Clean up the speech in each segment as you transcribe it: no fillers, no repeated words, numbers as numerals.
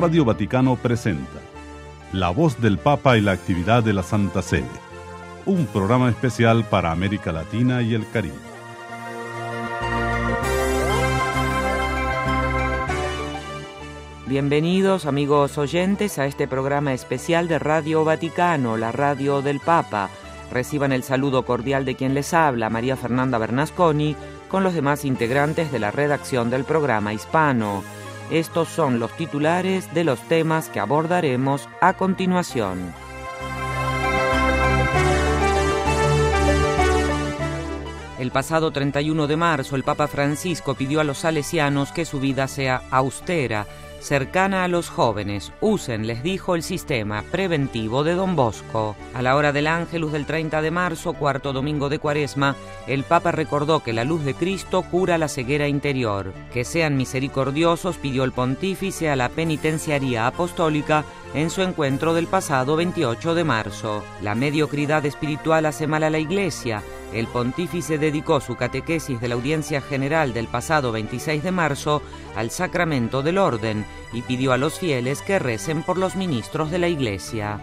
Radio Vaticano presenta La Voz del Papa y la actividad de la Santa Sede, un programa especial para América Latina y el Caribe. Bienvenidos, amigos oyentes, a este programa especial de Radio Vaticano, la radio del Papa. Reciban el saludo cordial de quien les habla, María Fernanda Bernasconi, con los demás integrantes de la redacción del programa hispano. Estos son los titulares de los temas que abordaremos a continuación. El pasado 31 de marzo, el Papa Francisco pidió a los salesianos que su vida sea austera, cercana a los jóvenes. Usen, les dijo, el sistema preventivo de Don Bosco. A la hora del Ángelus del 30 de marzo, cuarto domingo de Cuaresma, el Papa recordó que la luz de Cristo cura la ceguera interior. Que sean misericordiosos, pidió el pontífice a la penitenciaría apostólica en su encuentro del pasado 28 de marzo. La mediocridad espiritual hace mal a la Iglesia. El pontífice dedicó su catequesis de la audiencia general del pasado 26 de marzo al sacramento del orden y pidió a los fieles que recen por los ministros de la Iglesia.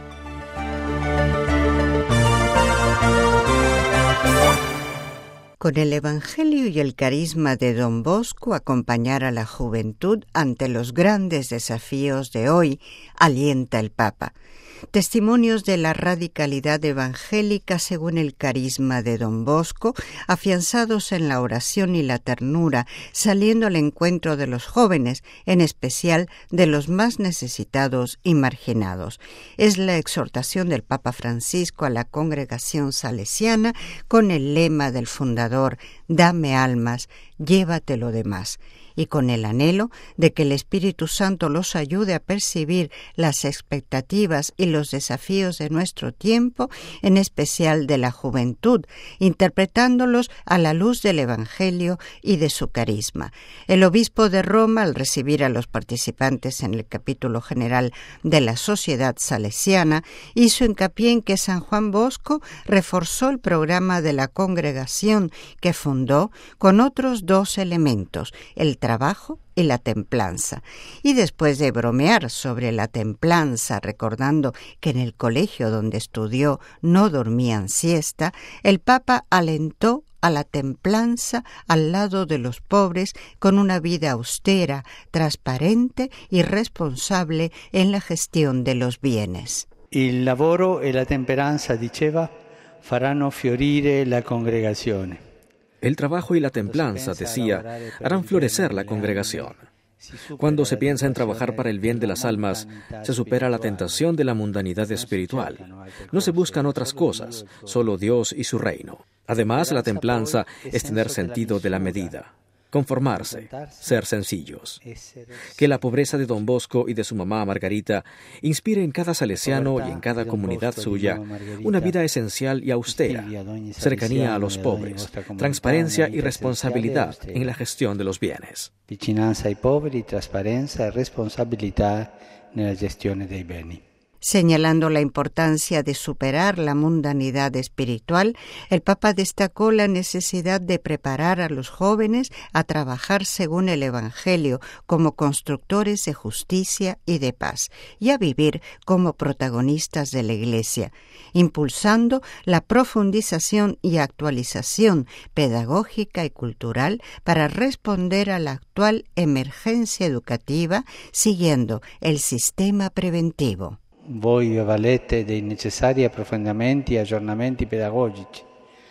Con el Evangelio y el carisma de Don Bosco, acompañar a la juventud ante los grandes desafíos de hoy, alienta el Papa. Testimonios de la radicalidad evangélica según el carisma de Don Bosco, afianzados en la oración y la ternura, saliendo al encuentro de los jóvenes, en especial de los más necesitados y marginados. Es la exhortación del Papa Francisco a la congregación salesiana con el lema del fundador: «Dame almas, llévate lo demás», y con el anhelo de que el Espíritu Santo los ayude a percibir las expectativas y los desafíos de nuestro tiempo, en especial de la juventud, interpretándolos a la luz del Evangelio y de su carisma. El obispo de Roma, al recibir a los participantes en el capítulo general de la Sociedad Salesiana, hizo hincapié en que San Juan Bosco reforzó el programa de la congregación que fundó con otros dos elementos: el trabajo y la templanza. Y después de bromear sobre la templanza, recordando que en el colegio donde estudió no dormían siesta, el Papa alentó a la templanza al lado de los pobres con una vida austera, transparente y responsable en la gestión de los bienes. Il lavoro e la temperanza, diceva, faranno fiorire la congregazione. El trabajo y la templanza, decía, harán florecer la congregación. Cuando se piensa en trabajar para el bien de las almas, se supera la tentación de la mundanidad espiritual. No se buscan otras cosas, solo Dios y su reino. Además, la templanza es tener sentido de la medida, conformarse, ser sencillos. Que la pobreza de Don Bosco y de su mamá Margarita inspire en cada salesiano y en cada comunidad suya una vida esencial y austera, cercanía a los pobres, transparencia y responsabilidad en la gestión de los bienes. Vicinanza ai poveri, trasparenza e responsabilità nella gestione dei beni. Señalando la importancia de superar la mundanidad espiritual, el Papa destacó la necesidad de preparar a los jóvenes a trabajar según el Evangelio como constructores de justicia y de paz, y a vivir como protagonistas de la Iglesia, impulsando la profundización y actualización pedagógica y cultural para responder a la actual emergencia educativa, siguiendo el sistema preventivo. Voi avvalete dei necessari approfondimenti e aggiornamenti pedagogici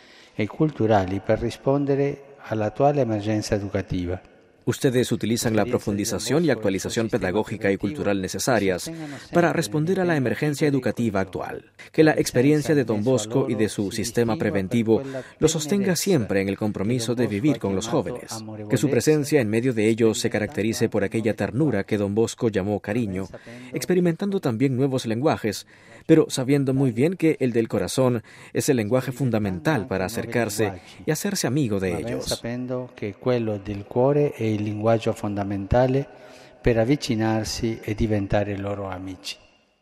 e culturali per rispondere all'attuale emergenza educativa. Ustedes utilizan la profundización y actualización pedagógica y cultural necesarias para responder a la emergencia educativa actual. Que la experiencia de Don Bosco y de su sistema preventivo los sostenga siempre en el compromiso de vivir con los jóvenes. Que su presencia en medio de ellos se caracterice por aquella ternura que Don Bosco llamó cariño, experimentando también nuevos lenguajes, pero sabiendo muy bien que el del corazón es el lenguaje fundamental para acercarse y hacerse amigo de ellos. Sapendo che quello del cuore è il linguaggio fondamentale per avvicinarsi e diventare loro amici.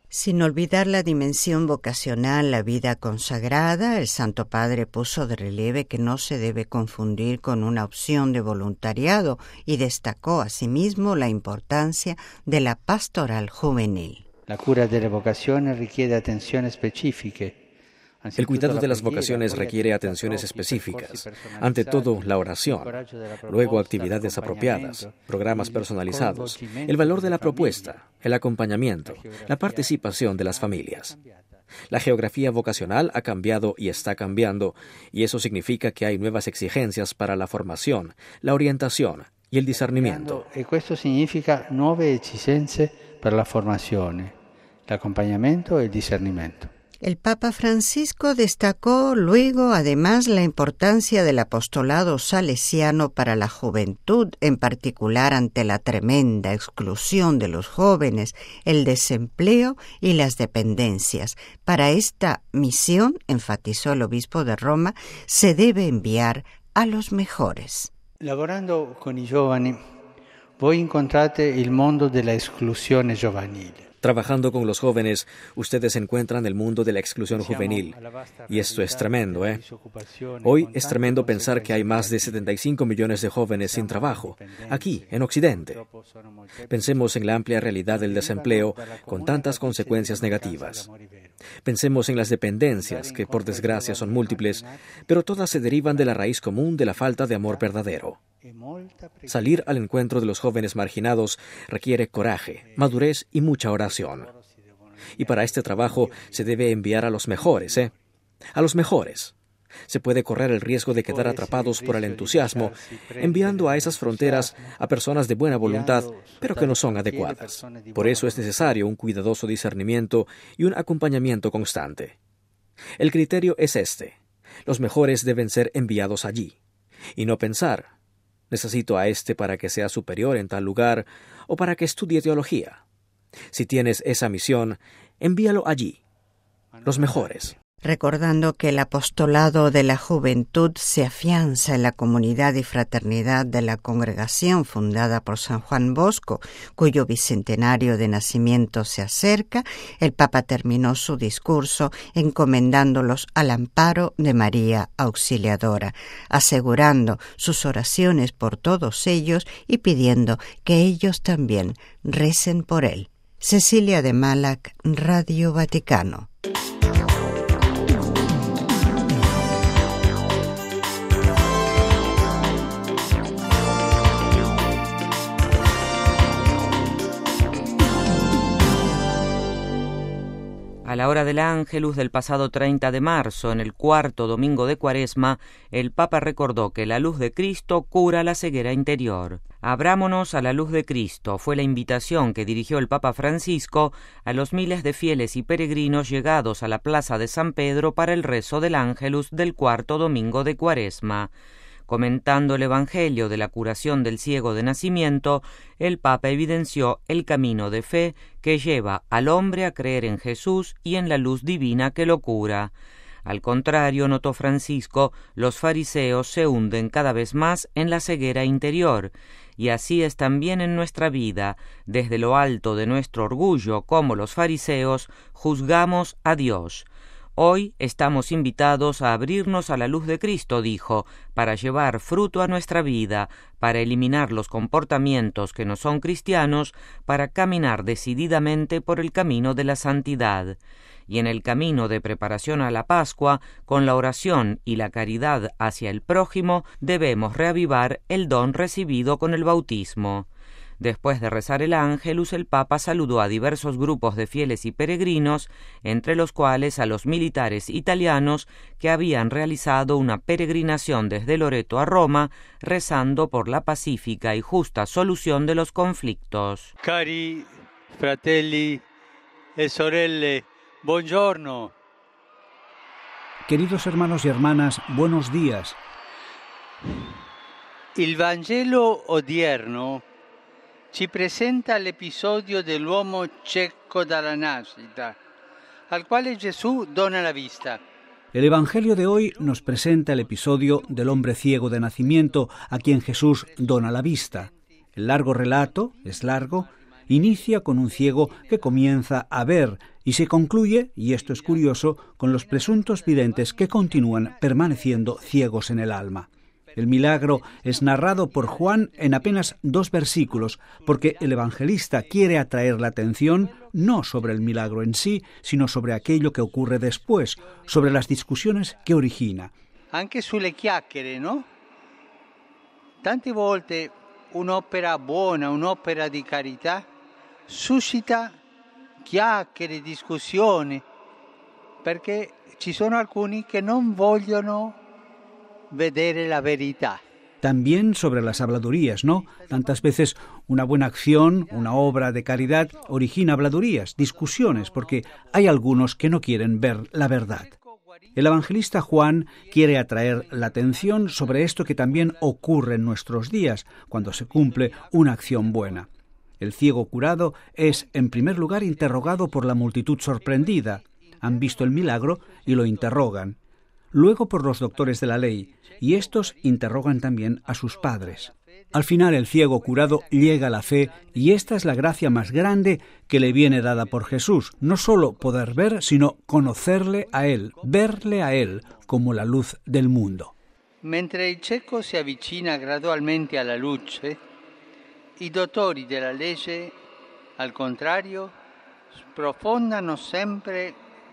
Sin olvidar la dimensión vocacional, la vida consagrada, el Santo Padre puso de relieve que no se debe confundir con una opción de voluntariado y destacó asimismo la importancia de la pastoral juvenil. La cura delle vocazioni richiede attenzioni specifiche. El cuidado de las vocaciones requiere atenciones específicas. Ante todo, la oración. Luego, actividades apropiadas, programas personalizados, el valor de la propuesta, el acompañamiento, la participación de las familias. La geografía vocacional ha cambiado y está cambiando, y eso significa que hay nuevas exigencias para la formación, la orientación y el discernimiento. Y esto significa nuove esigenze per la formazione, l'accompanamento e il discernimento. El Papa Francisco destacó luego además la importancia del apostolado salesiano para la juventud, en particular ante la tremenda exclusión de los jóvenes, el desempleo y las dependencias. Para esta misión, enfatizó el obispo de Roma, se debe enviar a los mejores. Lavorando con i giovani, voi incontrate il mondo della esclusione giovanile. Trabajando con los jóvenes, ustedes encuentran el mundo de la exclusión juvenil. Y esto es tremendo, ¿eh? Hoy es tremendo pensar que hay más de 75 millones de jóvenes sin trabajo, aquí, en Occidente. Pensemos en la amplia realidad del desempleo, con tantas consecuencias negativas. Pensemos en las dependencias, que por desgracia son múltiples, pero todas se derivan de la raíz común de la falta de amor verdadero. Salir al encuentro de los jóvenes marginados requiere coraje, madurez y mucha oración. Y para este trabajo se debe enviar a los mejores, A los mejores. Se puede correr el riesgo de quedar atrapados por el entusiasmo, enviando a esas fronteras a personas de buena voluntad, pero que no son adecuadas. Por eso es necesario un cuidadoso discernimiento y un acompañamiento constante. El criterio es este: los mejores deben ser enviados allí, y no pensar: necesito a este para que sea superior en tal lugar o para que estudie teología. Si tienes esa misión, envíalo allí. Los mejores. Recordando que el apostolado de la juventud se afianza en la comunidad y fraternidad de la congregación fundada por San Juan Bosco, cuyo bicentenario de nacimiento se acerca, el Papa terminó su discurso encomendándolos al amparo de María Auxiliadora, asegurando sus oraciones por todos ellos y pidiendo que ellos también recen por él. Cecilia de Malac, Radio Vaticano. A la hora del Ángelus del pasado 30 de marzo, en el cuarto domingo de Cuaresma, el Papa recordó que la luz de Cristo cura la ceguera interior. Abrámonos a la luz de Cristo, fue la invitación que dirigió el Papa Francisco a los miles de fieles y peregrinos llegados a la plaza de San Pedro para el rezo del Ángelus del cuarto domingo de Cuaresma. Comentando el Evangelio de la curación del ciego de nacimiento, el Papa evidenció el camino de fe que lleva al hombre a creer en Jesús y en la luz divina que lo cura. Al contrario, notó Francisco, los fariseos se hunden cada vez más en la ceguera interior, y así es también en nuestra vida. Desde lo alto de nuestro orgullo, como los fariseos, juzgamos a Dios. Hoy estamos invitados a abrirnos a la luz de Cristo, dijo, para llevar fruto a nuestra vida, para eliminar los comportamientos que no son cristianos, para caminar decididamente por el camino de la santidad. Y en el camino de preparación a la Pascua, con la oración y la caridad hacia el prójimo, debemos reavivar el don recibido con el bautismo. Después de rezar el Ángelus, el Papa saludó a diversos grupos de fieles y peregrinos, entre los cuales a los militares italianos que habían realizado una peregrinación desde Loreto a Roma, rezando por la pacífica y justa solución de los conflictos. Cari fratelli e sorelle, buongiorno. Queridos hermanos y hermanas, buenos días. Il Vangelo odierno ci presenta l'episodio dell'uomo cieco dalla nascita, al quale Gesù dona la vista. El Evangelio de hoy nos presenta el episodio del hombre ciego de nacimiento a quien Jesús dona la vista. El largo relato, es largo, inicia con un ciego que comienza a ver Y se concluye, y esto es curioso, con los presuntos videntes que continúan permaneciendo ciegos en el alma. El milagro es narrado por Juan en apenas 2 versículos, porque el evangelista quiere atraer la atención no sobre el milagro en sí, sino sobre aquello que ocurre después, sobre las discusiones que origina. Anche sulle chiacchiere, no? Tante volte un'opera buona, un'opera di carità, suscita chiacchiere, discussioni, perché ci sono alcuni che non vogliono vedere la verità. También sobre las habladurías, ¿no? Tantas veces una buena acción, una obra de caridad, origina habladurías, discusiones, porque hay algunos que no quieren ver la verdad. El evangelista Juan quiere atraer la atención sobre esto que también ocurre en nuestros días, cuando se cumple una acción buena. El ciego curado es, en primer lugar, interrogado por la multitud sorprendida. Han visto el milagro y lo interrogan. Luego por los doctores de la ley, y estos interrogan también a sus padres. Al final el ciego curado llega a la fe, y esta es la gracia más grande que le viene dada por Jesús, no solo poder ver, sino conocerle a Él, verle a Él como la luz del mundo. Mentre il cieco si avvicina gradualmente alla luce, i dottori della legge, al contrario, sprofondano sempre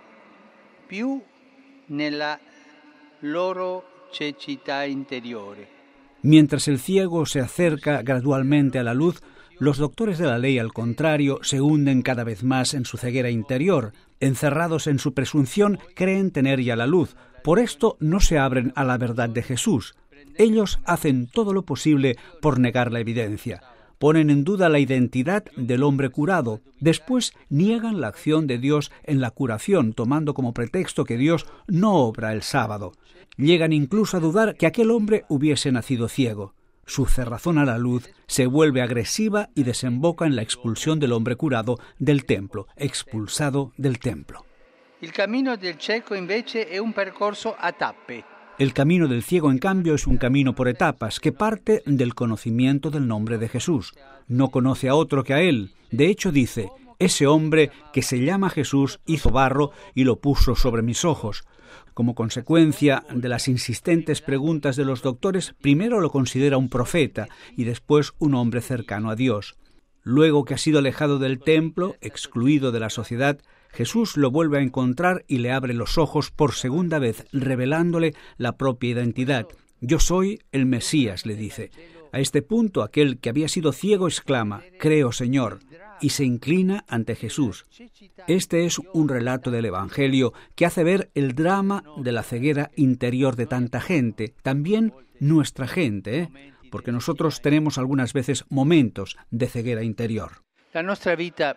più nella loro cecità interiore. Mientras el ciego se acerca gradualmente a la luz, los doctores de la ley, al contrario, se hunden cada vez más en su ceguera interior. Encerrados en su presunción, creen tener ya la luz. Por esto no se abren a la verdad de Jesús. Ellos hacen todo lo posible por negar la evidencia. Ponen en duda la identidad del hombre curado. Después niegan la acción de Dios en la curación, tomando como pretexto que Dios no obra el sábado. Llegan incluso a dudar que aquel hombre hubiese nacido ciego. Su cerrazón a la luz se vuelve agresiva y desemboca en la expulsión del hombre curado del templo, expulsado del templo. Il cammino del cieco invece è un percorso a tappe. El camino del ciego, en cambio, es un camino por etapas que parte del conocimiento del nombre de Jesús. No conoce a otro que a Él. De hecho, dice, ese hombre que se llama Jesús hizo barro y lo puso sobre mis ojos. Como consecuencia de las insistentes preguntas de los doctores, primero lo considera un profeta y después un hombre cercano a Dios. Luego que ha sido alejado del templo, excluido de la sociedad, Jesús lo vuelve a encontrar y le abre los ojos por segunda vez, revelándole la propia identidad. Yo soy el Mesías, le dice. A este punto, aquel que había sido ciego exclama, «Creo, Señor», y se inclina ante Jesús. Este es un relato del Evangelio que hace ver el drama de la ceguera interior de tanta gente, también nuestra gente, porque nosotros tenemos algunas veces momentos de ceguera interior. La nostra vita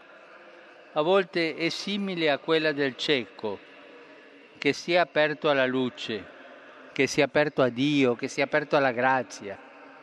a volte è simile a quella del cieco, che si è aperto alla luce, che si è aperto a Dio, che si è aperto alla grazia.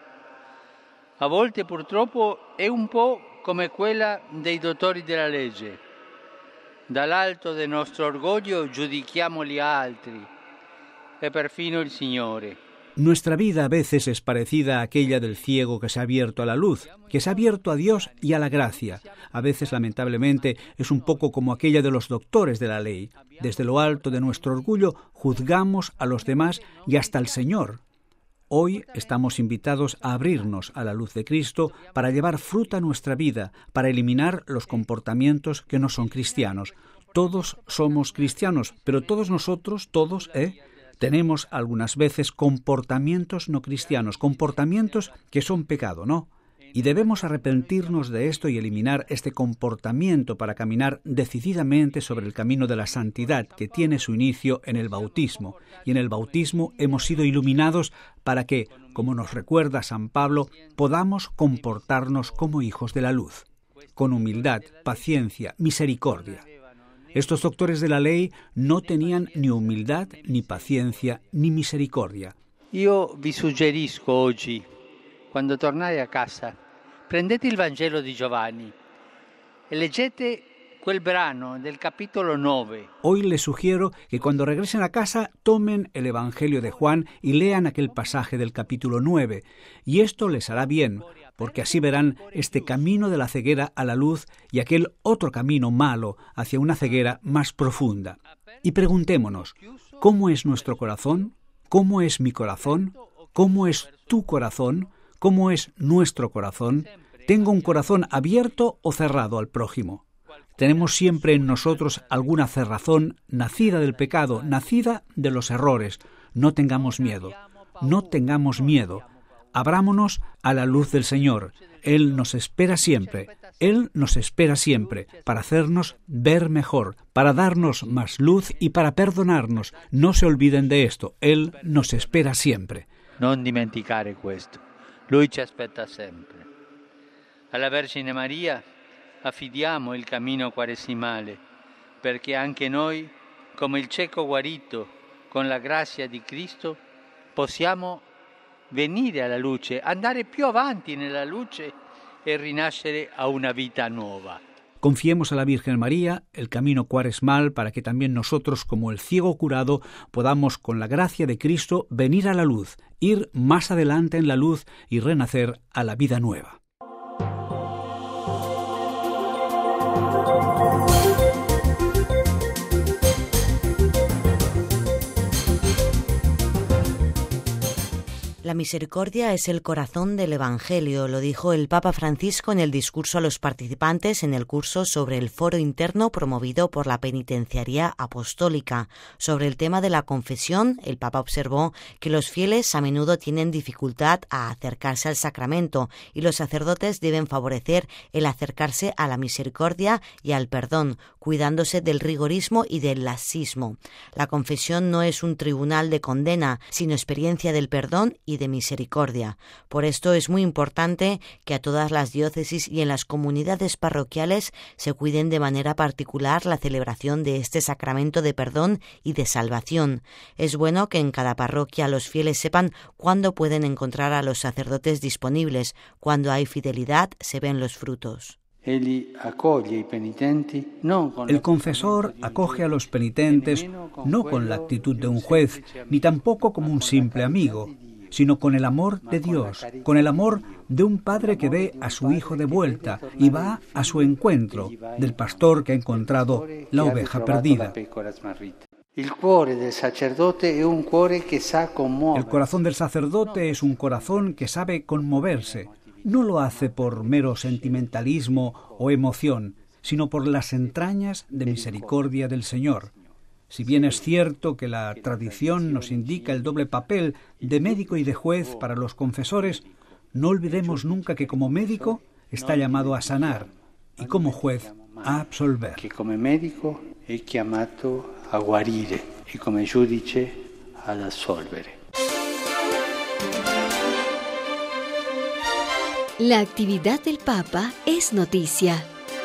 A volte purtroppo è un po' come quella dei dottori della legge. Dall'alto del nostro orgoglio giudichiamo gli altri e perfino il Signore. Nuestra vida a veces es parecida a aquella del ciego que se ha abierto a la luz, que se ha abierto a Dios y a la gracia. A veces, lamentablemente, es un poco como aquella de los doctores de la ley. Desde lo alto de nuestro orgullo juzgamos a los demás y hasta al Señor. Hoy estamos invitados a abrirnos a la luz de Cristo para llevar fruta a nuestra vida, para eliminar los comportamientos que no son cristianos. Todos somos cristianos, pero todos nosotros, tenemos algunas veces comportamientos no cristianos, comportamientos que son pecado, ¿no? Y debemos arrepentirnos de esto y eliminar este comportamiento para caminar decididamente sobre el camino de la santidad que tiene su inicio en el bautismo. Y en el bautismo hemos sido iluminados para que, como nos recuerda San Pablo, podamos comportarnos como hijos de la luz, con humildad, paciencia, misericordia. Estos doctores de la ley no tenían ni humildad, ni paciencia, ni misericordia. Io vi suggerisco oggi, quando tornate a casa, prendete il Vangelo di Giovanni e leggete quel brano del capítulo 9. Hoy les sugiero que cuando regresen a casa tomen el Evangelio de Juan y lean aquel pasaje del capítulo 9. Y esto les hará bien, porque así verán este camino de la ceguera a la luz y aquel otro camino malo hacia una ceguera más profunda. Y preguntémonos, ¿cómo es nuestro corazón? ¿Cómo es mi corazón? ¿Cómo es tu corazón? ¿Cómo es nuestro corazón? ¿Tengo un corazón abierto o cerrado al prójimo? Tenemos siempre en nosotros alguna cerrazón nacida del pecado, nacida de los errores. No tengamos miedo, no tengamos miedo. Abrámonos a la luz del Señor. Él nos espera siempre. Él nos espera siempre para hacernos ver mejor, para darnos más luz y para perdonarnos. No se olviden de esto. Él nos espera siempre. Non dimenticare questo. Lui ci aspetta sempre. Alla Vergine Maria affidiamo il cammino quaresimale, perché anche noi, come il cieco guarito, con la grazia di Cristo, possiamo venire alla luce, andare più avanti nella luce e rinascere a una vita nuova. Confiemos a la Virgen María el camino cuaresmal para que también nosotros, como el ciego curado, podamos, con la gracia de Cristo, venir a la luz, ir más adelante en la luz y renacer a la vida nueva. La misericordia es el corazón del Evangelio, lo dijo el Papa Francisco en el discurso a los participantes en el curso sobre el foro interno promovido por la Penitenciaría Apostólica. Sobre el tema de la confesión, el Papa observó que los fieles a menudo tienen dificultad a acercarse al sacramento y los sacerdotes deben favorecer el acercarse a la misericordia y al perdón, cuidándose del rigorismo y del laxismo. La confesión no es un tribunal de condena, sino experiencia del perdón y de misericordia. Por esto es muy importante que a todas las diócesis y en las comunidades parroquiales se cuiden de manera particular la celebración de este sacramento de perdón y de salvación. Es bueno que en cada parroquia los fieles sepan cuándo pueden encontrar a los sacerdotes disponibles. Cuando hay fidelidad se ven los frutos. El confesor acoge a los penitentes no con la actitud de un juez, ni tampoco como un simple amigo, sino con el amor de Dios, con el amor de un padre que ve a su hijo de vuelta y va a su encuentro, del pastor que ha encontrado la oveja perdida. El corazón del sacerdote es un corazón que sabe conmoverse. No lo hace por mero sentimentalismo o emoción, sino por las entrañas de misericordia del Señor. Si bien es cierto que la tradición nos indica el doble papel de médico y de juez para los confesores, no olvidemos nunca que como médico está llamado a sanar y como juez a absolver. Que como médico è chiamato a guarire y como giudice ad assolvere. La actividad del Papa es noticia.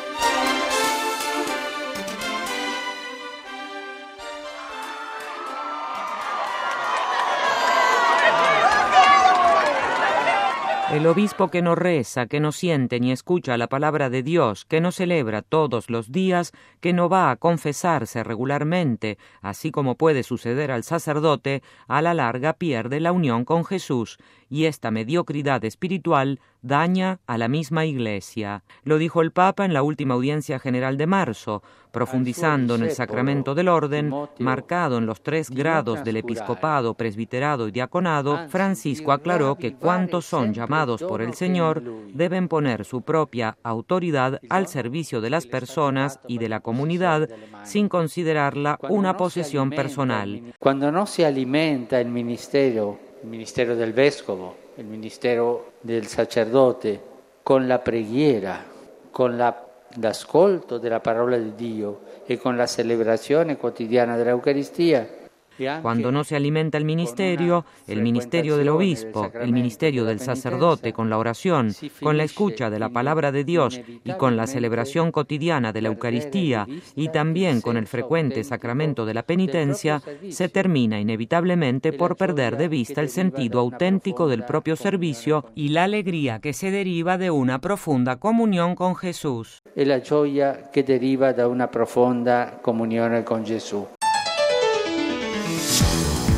El obispo que no reza, que no siente ni escucha la palabra de Dios, que no celebra todos los días, que no va a confesarse regularmente, así como puede suceder al sacerdote, a la larga pierde la unión con Jesús, y esta mediocridad espiritual daña a la misma Iglesia. Lo dijo el Papa en la última audiencia general de marzo, profundizando en el sacramento del orden, marcado en los 3 grados del episcopado, presbiterado y diaconado. Francisco aclaró que cuantos son llamados por el Señor deben poner su propia autoridad al servicio de las personas y de la comunidad sin considerarla una posesión personal. Cuando no se alimenta el ministerio del vescovo, el ministerio del sacerdote, con la preghiera, con l'ascolto della parola di Dio e con la celebrazione quotidiana dell'Eucaristía. Cuando no se alimenta el ministerio del obispo, el ministerio del sacerdote con la oración, con la escucha de la palabra de Dios y con la celebración cotidiana de la Eucaristía y también con el frecuente sacramento de la penitencia, se termina inevitablemente por perder de vista el sentido auténtico del propio servicio y la alegría que se deriva de una profunda comunión con Jesús. E la gioia che deriva da una profonda comunione con Gesù.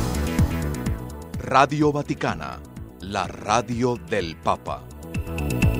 Radio Vaticana, la radio del Papa.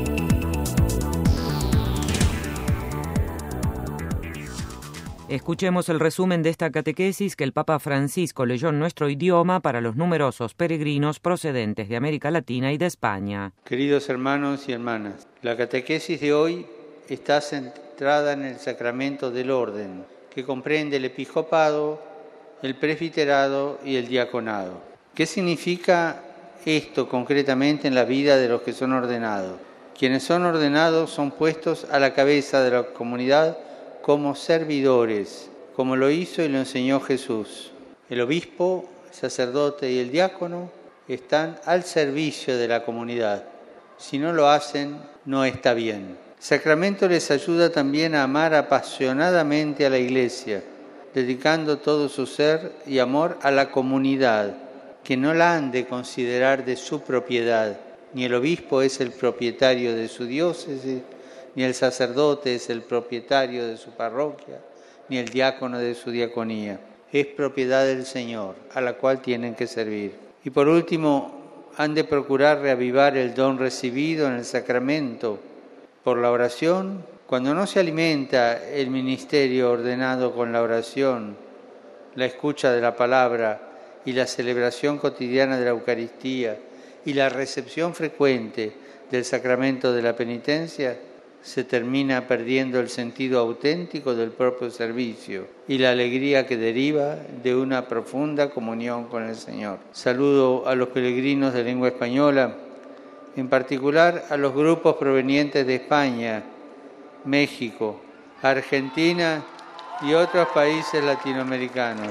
Escuchemos el resumen de esta catequesis que el Papa Francisco leyó en nuestro idioma para los numerosos peregrinos procedentes de América Latina y de España. Queridos hermanos y hermanas, la catequesis de hoy está centrada en el sacramento del orden, que comprende el episcopado, el presbiterado y el diaconado. ¿Qué significa esto concretamente en la vida de los que son ordenados? Quienes son ordenados son puestos a la cabeza de la comunidad como servidores, como lo hizo y lo enseñó Jesús. El obispo, el sacerdote y el diácono están al servicio de la comunidad. Si no lo hacen, no está bien. El sacramento les ayuda también a amar apasionadamente a la Iglesia, dedicando todo su ser y amor a la comunidad, que no la han de considerar de su propiedad. Ni el obispo es el propietario de su diócesis, ni el sacerdote es el propietario de su parroquia, ni el diácono de su diaconía. Es propiedad del Señor, a la cual tienen que servir. Y por último, han de procurar reavivar el don recibido en el sacramento por la oración. Cuando no se alimenta el ministerio ordenado con la oración, la escucha de la palabra y la celebración cotidiana de la Eucaristía y la recepción frecuente del sacramento de la penitencia, se termina perdiendo el sentido auténtico del propio servicio y la alegría que deriva de una profunda comunión con el Señor. Saludo a los peregrinos de lengua española, en particular a los grupos provenientes de España, México, Argentina y otros países latinoamericanos.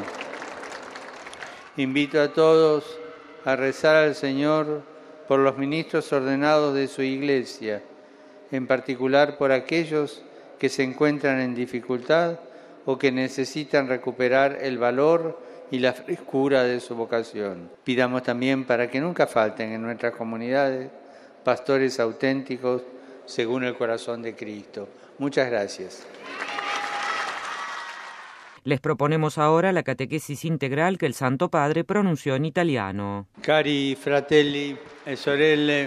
Invito a todos a rezar al Señor por los ministros ordenados de su Iglesia, en particular por aquellos que se encuentran en dificultad o que necesitan recuperar el valor y la frescura de su vocación. Pidamos también para que nunca falten en nuestras comunidades pastores auténticos según el corazón de Cristo. Muchas gracias. Les proponemos ahora la catequesis integral que el Santo Padre pronunció en italiano. Cari fratelli e sorelle,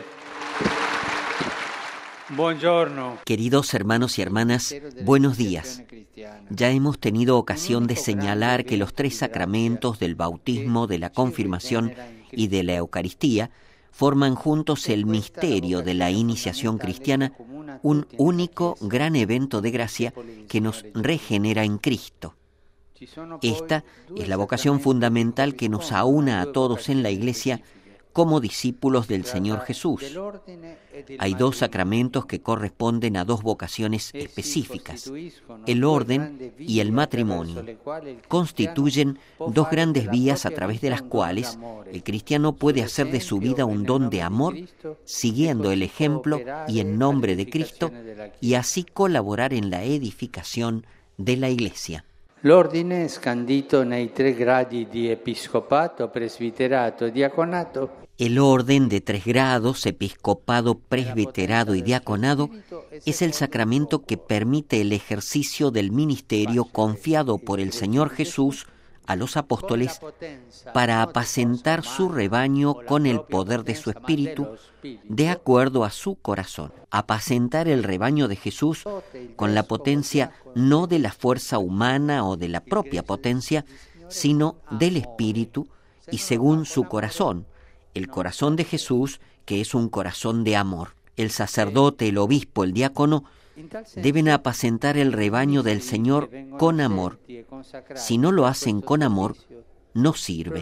buongiorno. Queridos hermanos y hermanas, buenos días. Ya hemos tenido ocasión de señalar que los tres sacramentos del bautismo, de la confirmación y de la Eucaristía forman juntos el misterio de la iniciación cristiana, un único gran evento de gracia que nos regenera en Cristo. Esta es la vocación fundamental que nos aúna a todos en la Iglesia como discípulos del Señor Jesús. Hay dos sacramentos que corresponden a dos vocaciones específicas. El orden y el matrimonio constituyen dos grandes vías a través de las cuales el cristiano puede hacer de su vida un don de amor, siguiendo el ejemplo y en nombre de Cristo, y así colaborar en la edificación de la Iglesia. L'ordine è scandito nei 3 gradi di episcopato, presbiterato e diaconato. El orden de 3 grados, episcopado, presbiterado y diaconado, es el sacramento que permite el ejercicio del ministerio confiado por el Señor Jesús a los apóstoles para apacentar su rebaño con el poder de su Espíritu, de acuerdo a su corazón. Apacentar el rebaño de Jesús con la potencia no de la fuerza humana o de la propia potencia, sino del Espíritu y según su corazón, el corazón de Jesús, que es un corazón de amor. El sacerdote, el obispo, el diácono deben apacentar el rebaño del Señor con amor. Si no lo hacen con amor, no sirve.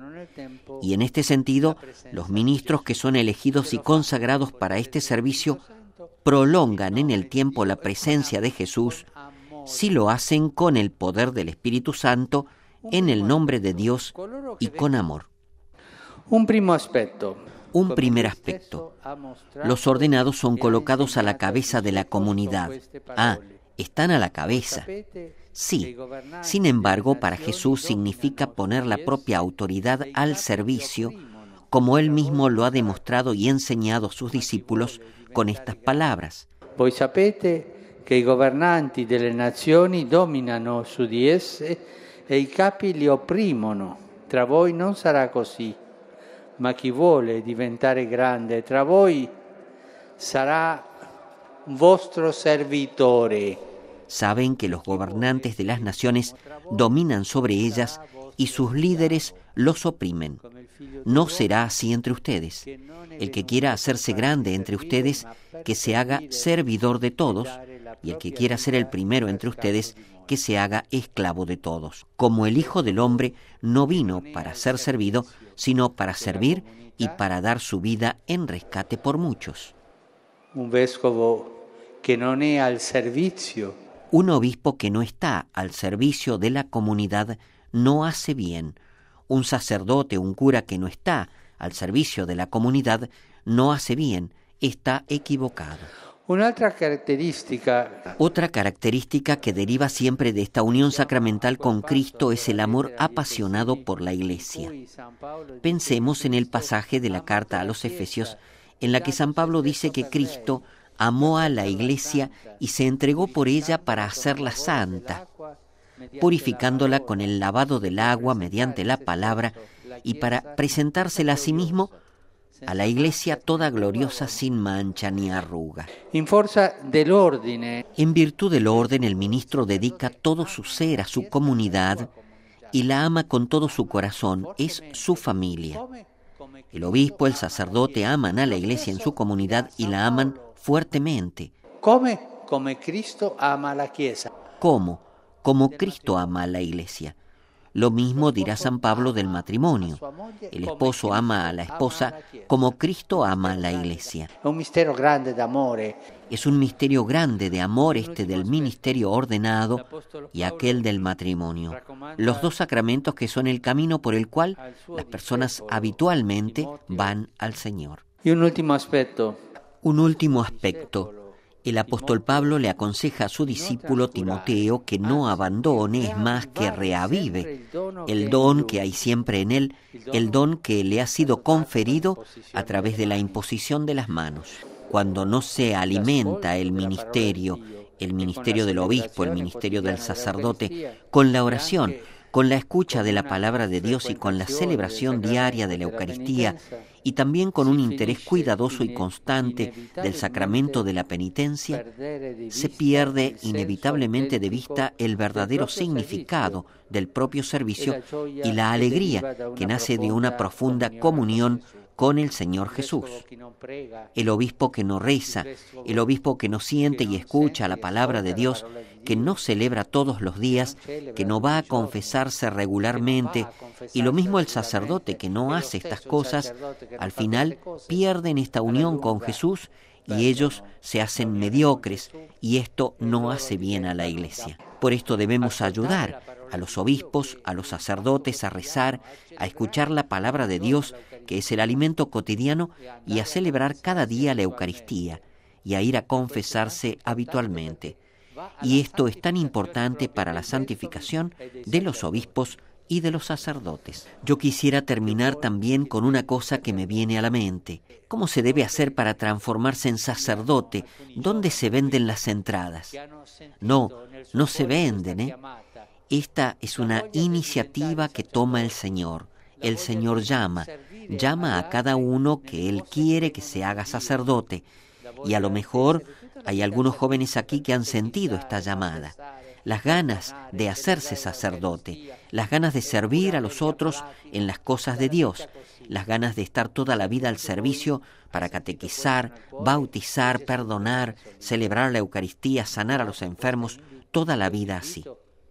Y en este sentido, los ministros que son elegidos y consagrados para este servicio prolongan en el tiempo la presencia de Jesús si lo hacen con el poder del Espíritu Santo, en el nombre de Dios y con amor. Un primer aspecto. Los ordenados son colocados a la cabeza de la comunidad. Están a la cabeza. Sí. Sin embargo, para Jesús significa poner la propia autoridad al servicio, como Él mismo lo ha demostrado y enseñado a sus discípulos con estas palabras. Voi sapete che i governanti delle nazioni dominano su di esse e i capi li opprimono. Tra voi non sarà così. Ma chi vuole diventare grande tra voi sarà vostro servitore. saben que los gobernantes de las naciones dominan sobre ellas y sus líderes los oprimen. No será así entre ustedes. El que quiera hacerse grande entre ustedes, que se haga servidor de todos, y el que quiera ser el primero entre ustedes, que se haga esclavo de todos. Como el Hijo del Hombre no vino para ser servido, sino para servir y para dar su vida en rescate por muchos. Un vescovo que non è al servizio. Un obispo que no está al servicio de la comunidad no hace bien. Un sacerdote, un cura que no está al servicio de la comunidad no hace bien, está equivocado. Otra característica que deriva siempre de esta unión sacramental con Cristo es el amor apasionado por la Iglesia. Pensemos en el pasaje de la carta a los Efesios en la que San Pablo dice que Cristo amó a la Iglesia y se entregó por ella para hacerla santa, purificándola con el lavado del agua mediante la palabra y para presentársela a sí mismo, a la Iglesia toda gloriosa sin mancha ni arruga. En virtud del orden, el ministro dedica todo su ser a su comunidad y la ama con todo su corazón, es su familia. El obispo, el sacerdote aman a la Iglesia en su comunidad y la aman fuertemente. Come Cristo ama la Chiesa. ¿Cómo? Como Cristo ama a la Iglesia. Lo mismo dirá San Pablo del matrimonio. El esposo ama a la esposa como Cristo ama a la Iglesia. Es un misterio grande de amor este del ministerio ordenado y aquel del matrimonio. Los dos sacramentos que son el camino por el cual las personas habitualmente van al Señor. Y un último aspecto. El apóstol Pablo le aconseja a su discípulo Timoteo que no abandone, es más, que reavive el don que hay siempre en él, el don que le ha sido conferido a través de la imposición de las manos. Cuando no se alimenta el ministerio del obispo, el ministerio del sacerdote, con la oración, con la escucha de la palabra de Dios y con la celebración diaria de la Eucaristía, y también con un interés cuidadoso y constante del sacramento de la penitencia, se pierde inevitablemente de vista el verdadero significado del propio servicio y la alegría que nace de una profunda comunión con el Señor Jesús. El obispo que no reza, el obispo que no siente y escucha la palabra de Dios, que no celebra todos los días, que no va a confesarse regularmente, y lo mismo el sacerdote que no hace estas cosas, al final pierden esta unión con Jesús y ellos se hacen mediocres, y esto no hace bien a la Iglesia. Por esto debemos ayudar a los obispos, a los sacerdotes a rezar, a escuchar la palabra de Dios, que es el alimento cotidiano, y a celebrar cada día la Eucaristía, y a ir a confesarse habitualmente. Y esto es tan importante para la santificación de los obispos y de los sacerdotes. Yo quisiera terminar también con una cosa que me viene a la mente. ¿Cómo se debe hacer para transformarse en sacerdote? ¿Dónde se venden las entradas? No se venden, ¿eh? Esta es una iniciativa que toma el Señor. El Señor llama a cada uno que Él quiere que se haga sacerdote. Y a lo mejor hay algunos jóvenes aquí que han sentido esta llamada. Las ganas de hacerse sacerdote, las ganas de servir a los otros en las cosas de Dios, las ganas de estar toda la vida al servicio para catequizar, bautizar, perdonar, celebrar la Eucaristía, sanar a los enfermos, toda la vida así.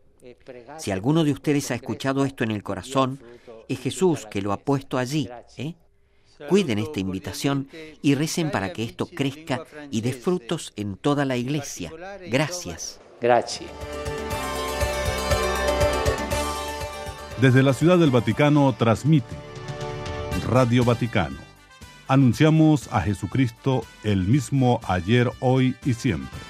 Si alguno de ustedes ha escuchado esto en el corazón, es Jesús que lo ha puesto allí, Cuiden esta invitación y recen para que esto crezca y dé frutos en toda la Iglesia. Gracias. Gracias. Desde la Ciudad del Vaticano transmite Radio Vaticano. Anunciamos a Jesucristo, el mismo ayer, hoy y siempre.